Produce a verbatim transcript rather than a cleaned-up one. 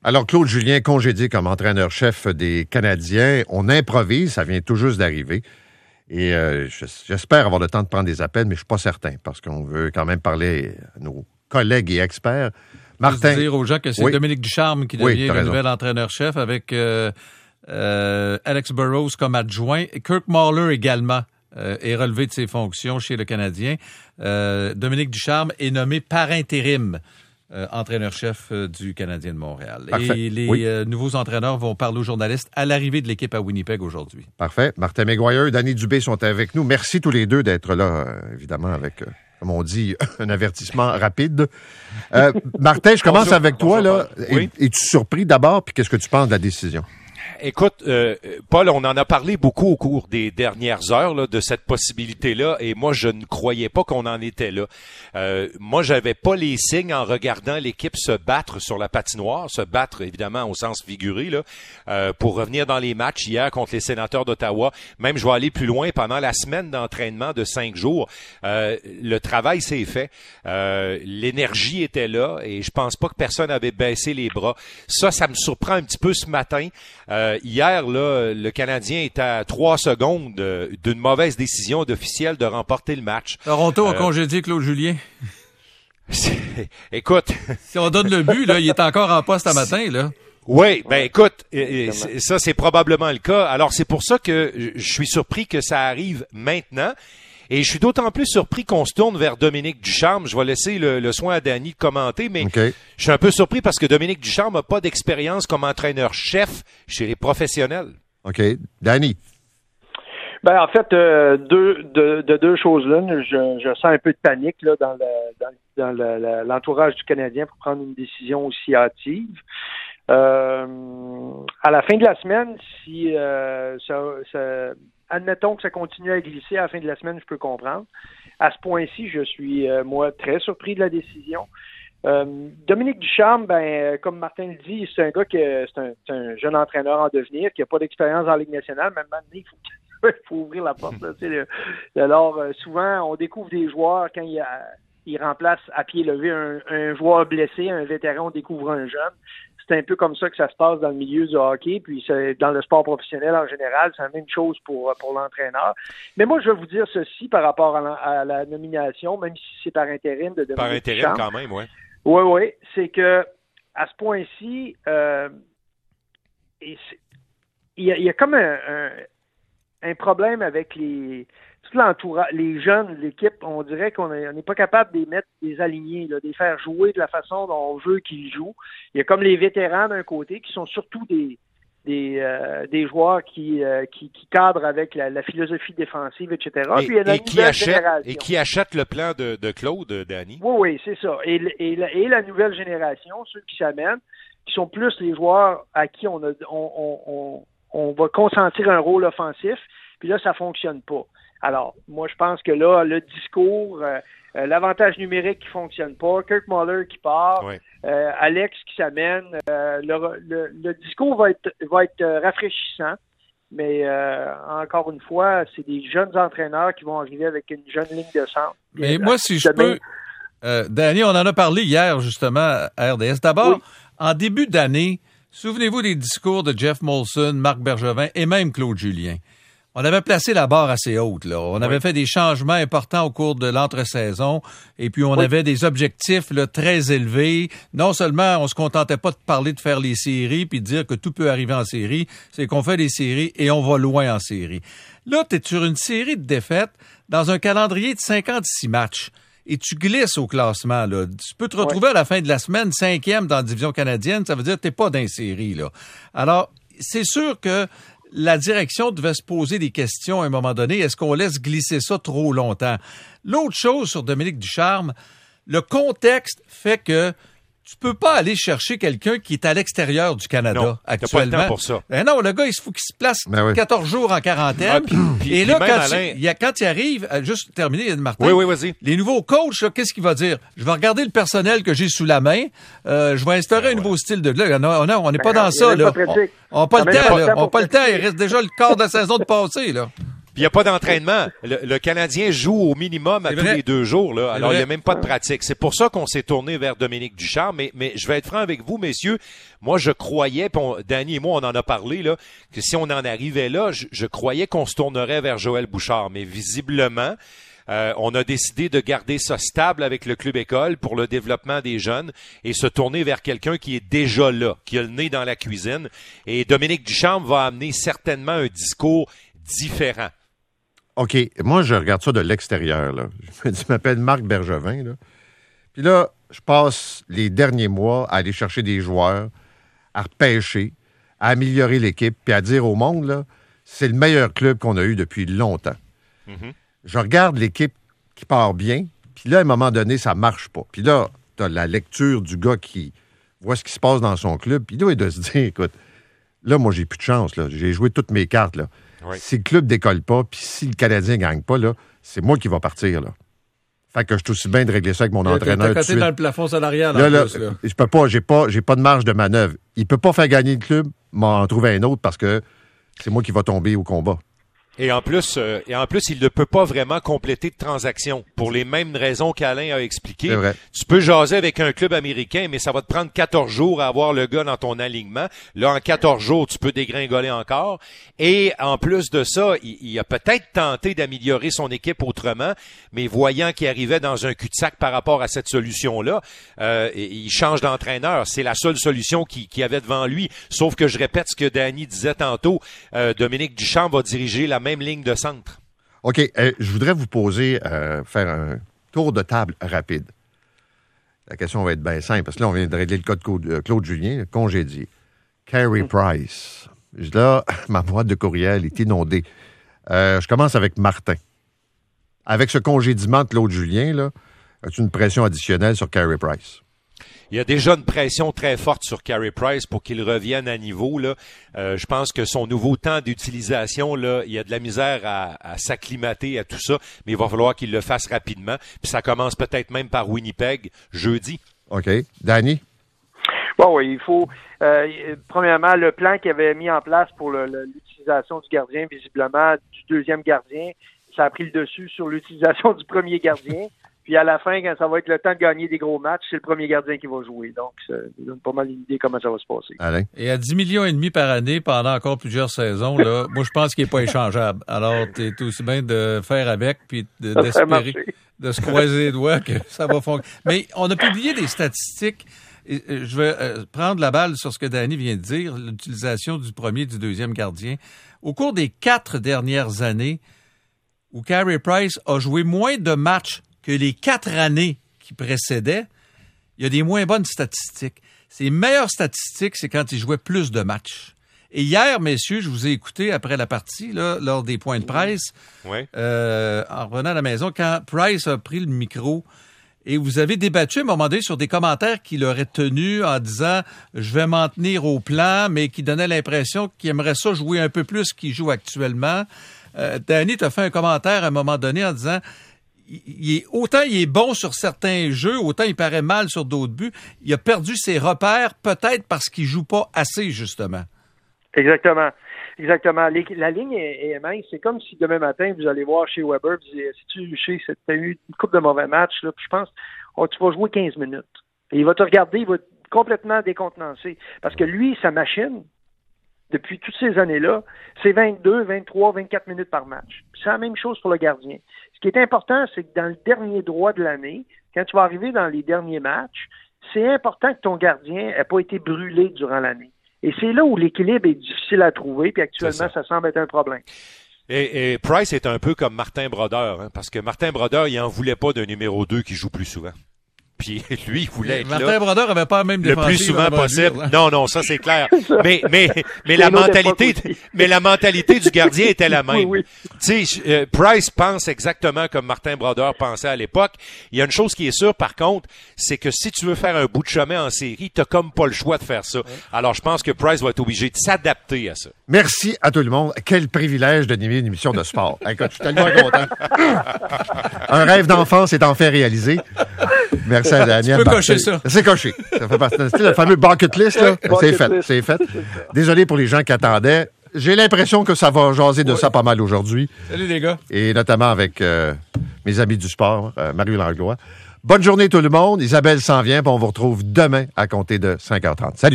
Alors, Claude Julien, congédié comme entraîneur-chef des Canadiens, on improvise, ça vient tout juste d'arriver. Et euh, j'espère avoir le temps de prendre des appels, mais je ne suis pas certain, parce qu'on veut quand même parler à nos collègues et experts. Martin. Je veux dire aux gens que c'est oui. Dominique Ducharme qui devient oui, le raison. nouvel entraîneur-chef avec euh, euh, Alex Burrows comme adjoint. Kirk Mahler également euh, est relevé de ses fonctions chez le Canadien. Euh, Dominique Ducharme est nommé par intérim euh, entraîneur-chef euh, du Canadien de Montréal. Parfait. Et les oui. euh, nouveaux entraîneurs vont parler aux journalistes à l'arrivée de l'équipe à Winnipeg aujourd'hui. Parfait. Martin Maguire, Danny Dubé sont avec nous. Merci tous les deux d'être là, euh, évidemment, avec... Euh... comme on dit, un avertissement rapide. Euh, Martin, je commence bonjour, avec toi. Là. Oui. Es-tu surpris d'abord, puis qu'est-ce que tu penses de la décision? Écoute, euh, Paul, on en a parlé beaucoup au cours des dernières heures là, de cette possibilité-là, et moi, je ne croyais pas qu'on en était là. Euh, moi, j'avais pas les signes en regardant l'équipe se battre sur la patinoire, se battre évidemment au sens figuré, là, euh, pour revenir dans les matchs hier contre les Sénateurs d'Ottawa. Même, je vais aller plus loin, pendant la semaine d'entraînement de cinq jours, euh, le travail s'est fait, euh, l'énergie était là, et je pense pas que personne avait baissé les bras. Ça, ça me surprend un petit peu ce matin. Euh, hier, là, le Canadien est à trois secondes euh, d'une mauvaise décision d'officiel de remporter le match. Toronto euh, a congédié Claude Julien. Écoute. Si on donne le but, là, il est encore en poste à matin, là. Oui, ben écoute, ça c'est probablement le cas. Alors c'est pour ça que je suis surpris que ça arrive maintenant. Et je suis d'autant plus surpris qu'on se tourne vers Dominique Ducharme. Je vais laisser le, le soin à Danny de commenter, mais okay. Je suis un peu surpris parce que Dominique Ducharme n'a pas d'expérience comme entraîneur-chef chez les professionnels. OK. Danny. Ben en fait, euh, deux, de, de deux choses là. Je, je sens un peu de panique là, dans, le, dans, dans le, le, l'entourage du Canadien pour prendre une décision aussi hâtive. Euh, à la fin de la semaine, si euh, ça... ça admettons que ça continue à glisser à la fin de la semaine, je peux comprendre. À ce point-ci, je suis, euh, moi, très surpris de la décision. Euh, Dominique Ducharme, ben, comme Martin le dit, c'est un gars qui c'est un, c'est un jeune entraîneur en devenir, qui n'a pas d'expérience en Ligue nationale. Même maintenant, il faut, il faut ouvrir la porte. Là, tu sais, alors, euh, souvent, on découvre des joueurs quand il, a, il remplace à pied levé un, un joueur blessé, un vétéran, on découvre un jeune. C'est un peu comme ça que ça se passe dans le milieu du hockey, puis c'est dans le sport professionnel en général, c'est la même chose pour, pour l'entraîneur. Mais moi, je vais vous dire ceci par rapport à la, à la nomination, même si c'est par intérim de Dominique Par intérim Ducharme. Quand même, oui. Oui, oui, c'est que à ce point-ci, euh, il y a, il y a comme un, un, un problème avec les tout l'entourage, les jeunes, l'équipe, on dirait qu'on n'est pas capable de les mettre, des alignés, là, de les faire jouer de la façon dont on veut qu'ils jouent. Il y a comme les vétérans d'un côté qui sont surtout des des, euh, des joueurs qui, euh, qui qui cadrent avec la, la philosophie défensive, et cetera. Et, Puis il y a la et qui achète génération. et qui achète le plan de, de Claude, Danny. Oui, oui, c'est ça. Et, et, la, et la nouvelle génération, ceux qui s'amènent, qui sont plus les joueurs à qui on a on, on, on, on va consentir un rôle offensif, puis là, ça fonctionne pas. Alors, moi, je pense que là, le discours, euh, euh, l'avantage numérique qui fonctionne pas, Kirk Mahler qui part, oui. euh, Alex qui s'amène, euh, le, le, le discours va être va être rafraîchissant, mais euh, encore une fois, c'est des jeunes entraîneurs qui vont arriver avec une jeune ligne de centre. Mais moi, si je peux... Euh, Danny, on en a parlé hier, justement, à R D S. D'abord, oui. En début d'année, souvenez-vous des discours de Jeff Molson, Marc Bergevin et même Claude Julien. On avait placé la barre assez haute, là. On oui. avait fait des changements importants au cours de l'entre-saison et puis on oui. avait des objectifs là, très élevés. Non seulement on se contentait pas de parler de faire les séries puis de dire que tout peut arriver en série, c'est qu'on fait des séries et on va loin en série. Là, tu es sur une série de défaites dans un calendrier de cinquante-six matchs et tu glisses au classement. Là. Tu peux te retrouver oui. à la fin de la semaine cinquième dans la division canadienne, ça veut dire que tu n'es pas dans les séries, là. Alors, c'est sûr que la direction devait se poser des questions à un moment donné. Est-ce qu'on laisse glisser ça trop longtemps? L'autre chose sur Dominique Ducharme, le contexte fait que tu peux pas aller chercher quelqu'un qui est à l'extérieur du Canada non, actuellement. T'as pas le temps pour ça. Ben non, le gars, il faut qu'il se place ben oui. quatorze jours en quarantaine. Ah, pis, pis, et là, quand, Alain... il, il, quand il arrive, juste terminer, Martin, oui, oui, vas-y. Les nouveaux coachs, là, qu'est-ce qu'il va dire? Je vais regarder le personnel que j'ai sous la main. Euh, je vais instaurer ben un ouais. nouveau style de... Là, non, non, on n'est ben pas dans ça. Là. On n'a pas le temps. Là. On n'a pas le temps. Il reste déjà le quart de la saison de passé. Là. il n'y a pas d'entraînement. Le, le Canadien joue au minimum à C'est tous vrai. les deux jours. Là. Alors, vrai. il n'y a même pas de pratique. C'est pour ça qu'on s'est tourné vers Dominique Ducharme. Mais, mais je vais être franc avec vous, messieurs. Moi, je croyais, puis on, Danny et moi, on en a parlé, là, que si on en arrivait là, je, je croyais qu'on se tournerait vers Joël Bouchard. Mais visiblement, euh, on a décidé de garder ça stable avec le club école pour le développement des jeunes et se tourner vers quelqu'un qui est déjà là, qui a le nez dans la cuisine. Et Dominique Ducharme va amener certainement un discours différent. OK. Moi, je regarde ça de l'extérieur, là. Je m'appelle Marc Bergevin, là. Puis là, je passe les derniers mois à aller chercher des joueurs, à repêcher, à améliorer l'équipe, puis à dire au monde, là, c'est le meilleur club qu'on a eu depuis longtemps. Mm-hmm. Je regarde l'équipe qui part bien, puis là, à un moment donné, ça marche pas. Puis là, tu as la lecture du gars qui voit ce qui se passe dans son club, puis là, il doit se dire, écoute, là, moi, j'ai plus de chance, là. J'ai joué toutes mes cartes, là. Oui. Si le club décolle pas, puis si le Canadien gagne pas, là, c'est moi qui va partir, là. Fait que je suis aussi bien de régler ça avec mon T'as- entraîneur. T'as tout de coté suite. dans le plafond salarial, Là, en là, plus, là. je peux pas, j'ai pas, j'ai pas de marge de manœuvre. Il peut pas faire gagner le club, m'en trouver un autre parce que c'est moi qui va tomber au combat. Et en plus, euh, et en plus, il ne peut pas vraiment compléter de transaction pour les mêmes raisons qu'Alain a expliquées. C'est vrai. Tu peux jaser avec un club américain, mais ça va te prendre quatorze jours à avoir le gars dans ton alignement. Là, en quatorze jours, tu peux dégringoler encore. Et en plus de ça, il, il a peut-être tenté d'améliorer son équipe autrement, mais voyant qu'il arrivait dans un cul-de-sac par rapport à cette solution-là, euh, il change d'entraîneur. C'est la seule solution qu'il qui avait devant lui. Sauf que je répète ce que Danny disait tantôt, euh, Dominique Ducharme va diriger la même ligne de centre. OK, euh, je voudrais vous poser, euh, faire un tour de table rapide. La question va être bien simple, parce que là, on vient de régler le cas de Claude, euh, Claude Julien, le congédié. Carey Price. Là, ma boîte de courriel est inondée. Euh, je commence avec Martin. Avec ce congédiement de Claude Julien, là, as-tu une pression additionnelle sur Carey Price? Il y a déjà une pression très forte sur Carey Price pour qu'il revienne à niveau. Là. Euh, je pense que son nouveau temps d'utilisation, là, il y a de la misère à, à s'acclimater à tout ça, mais il va falloir qu'il le fasse rapidement. Puis ça commence peut-être même par Winnipeg jeudi. OK. Danny? Bon, oui, il faut, euh, premièrement, le plan qu'il avait mis en place pour le, le, l'utilisation du gardien, visiblement, du deuxième gardien, ça a pris le dessus sur l'utilisation du premier gardien. Puis à la fin, quand ça va être le temps de gagner des gros matchs, c'est le premier gardien qui va jouer. Donc, ça donne pas mal une idée comment ça va se passer. Alain? Et à dix millions et demi par année pendant encore plusieurs saisons, là, moi, je pense qu'il n'est pas échangeable. Alors, t'es aussi bien de faire avec puis de, Ça d'espérer, marcher. de se croiser les doigts que ça va fonctionner. Mais on a publié des statistiques. Et je vais prendre la balle sur ce que Danny vient de dire, l'utilisation du premier et du deuxième gardien. Au cours des quatre dernières années, où Carey Price a joué moins de matchs que les quatre années qui précédaient, il y a des moins bonnes statistiques. Ses meilleures statistiques, c'est quand il jouait plus de matchs. Et hier, messieurs, je vous ai écouté après la partie, là, lors des points de presse, Oui. euh, en revenant à la maison, quand Price a pris le micro, et vous avez débattu à un moment donné sur des commentaires qu'il aurait tenus en disant « je vais m'en tenir au plan », mais qui donnaient l'impression qu'il aimerait ça jouer un peu plus qu'il joue actuellement. Euh, Danny t'a fait un commentaire à un moment donné en disant il est, autant il est bon sur certains jeux, autant il paraît mal sur d'autres buts. Il a perdu ses repères, peut-être parce qu'il joue pas assez, justement. Exactement. Exactement. Les, la ligne est, est mince. C'est comme si demain matin, vous allez voir chez Weber, vous dites, si tu chez, tu as eu une couple de mauvais matchs, là, puis je pense, oh, tu vas jouer quinze minutes. Et il va te regarder, il va être complètement décontenancé. Parce que lui, sa machine, depuis toutes ces années-là, c'est vingt-deux, vingt-trois, vingt-quatre minutes par match. Puis c'est la même chose pour le gardien. Ce qui est important, c'est que dans le dernier droit de l'année, quand tu vas arriver dans les derniers matchs, c'est important que ton gardien n'ait pas été brûlé durant l'année. Et c'est là où l'équilibre est difficile à trouver, puis actuellement, ça. ça semble être un problème. Et, et Price est un peu comme Martin Brodeur, hein, parce que Martin Brodeur, il en voulait pas d'un numéro deux qui joue plus souvent. Puis lui, il voulait être Martin là Brodeur avait pas la même le plus souvent possible. Dire, hein? Non, non, ça c'est clair. mais mais mais la mentalité, mais la mentalité du gardien était la même. Oui, oui. Tu sais, euh, Price pense exactement comme Martin Brodeur pensait à l'époque. Il y a une chose qui est sûre, par contre, c'est que si tu veux faire un bout de chemin en série, t'as comme pas le choix de faire ça. Ouais. Alors, je pense que Price va être obligé de s'adapter à ça. Merci à tout le monde. Quel privilège d'animer une émission de sport. Écoute, je suis tellement content. Un rêve d'enfance est enfin réalisé. Merci à Daniel. Tu peux cocher ça. C'est coché. Ça fait partie. C'est le fameux bucket list, là. Bucket c'est fait. List. C'est fait. Désolé pour les gens qui attendaient. j'ai l'impression que ça va jaser de oui. ça pas mal aujourd'hui. Salut les gars. Et notamment avec euh, mes amis du sport, euh, Mario Langlois. Bonne journée tout le monde. Isabelle s'en vient, puis on vous retrouve demain à compter de cinq heures trente. Salut!